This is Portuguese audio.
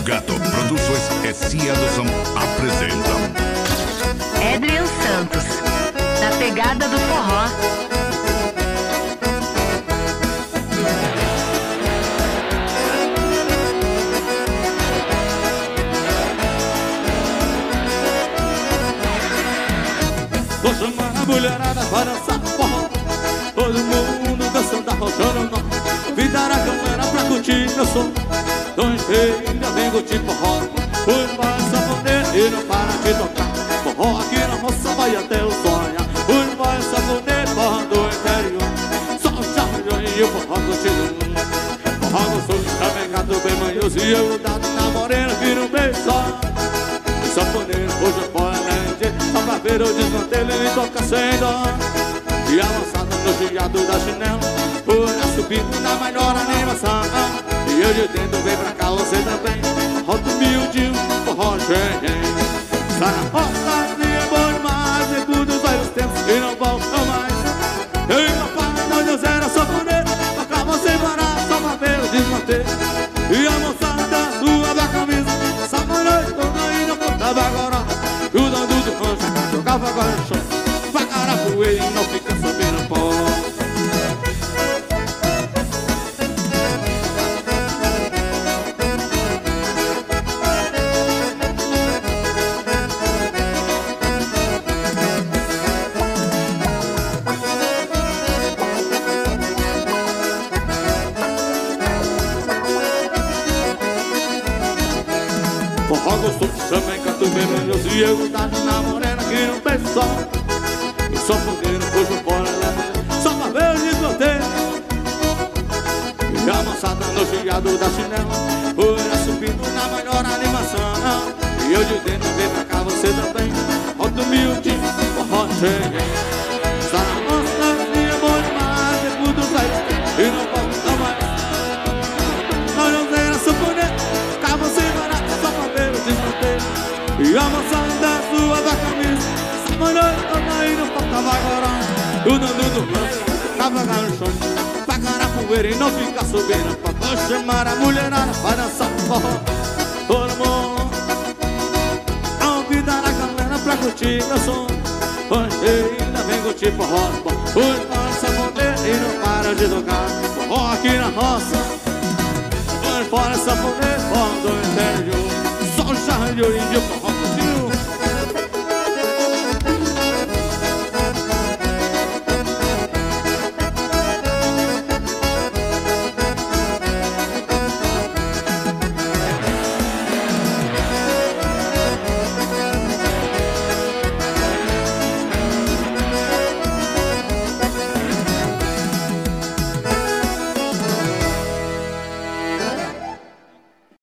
Gato Produções S.A. apresentam Adrian Santos, na pegada do forró. Vou chamar a mulherada para dançar forró. Todo mundo dançando, arrochando nó. Virar a câmera pra curtir meu som. Tô inteira, vem curtir forró. Fui para sanfoneiro e não para de tocar. Forró aqui na roça vai até o sonho. Fui para sanfoneiro, forró do interior. Só o charme e o forró continua. Forró gostoso, também gato bem manhoso. E eu dado na morena que não beijo só. Sanfoneiro, hoje eu fora só pra ver o desmantelo ele toca sem dó. E a moçada no giado da chinela, por a subindo na melhor animação. E eu de dentro vem pra cá, você também. Roda humildinho, forró cheio. Sai na roça, nem é bom demais. Recuo dos velhos tempos e não volta mais. Eu e meu pai, nós era sanfoneiro. Tocava sem parar, só pra ver o desmantelo. E a moçada sua da camisa, sanfoneiro toda aí não contava agora. E o dando do rancho jogava agora no chão. Pra carapuê e não fica sabendo pó. Forró gostoso, também canto bem manhoso. E eu dado na morena que não pensa só. E só fogueiro, hoje eu fora lá. Só pra ver o desgoteiro. E a moçada no giado da chinela, poeira subindo na melhor animação. E eu de dentro, vem pra cá, você também. Roda humildinho, forró cheio. Está na nossa linha, bom demais. Recuo dos velhos e não volta mais. Nós não era sanfoneiro, ficava sem parar, só pra ver o desmanteiro. E a moçada sua da camisa, sanfoneiro toda aí não faltava agora. O dando do rancho, tava lá no chão. Pra carapueira e não fica subindo. Vou chamar a mulherada para dançar forró. Todo mundo a ouvir na galera pra curtir meu som. Hoje ainda vem curtir forró. Hoje passa sanfoneiro e não para de tocar. Forró aqui na roça. Hoje fora sanfoneiro, forró do interior. Só o charme de índio, forró